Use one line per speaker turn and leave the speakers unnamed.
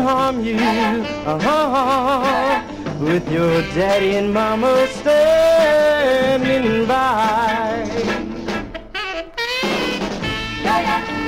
harm you, with your daddy and mama standing by.
Yeah, yeah.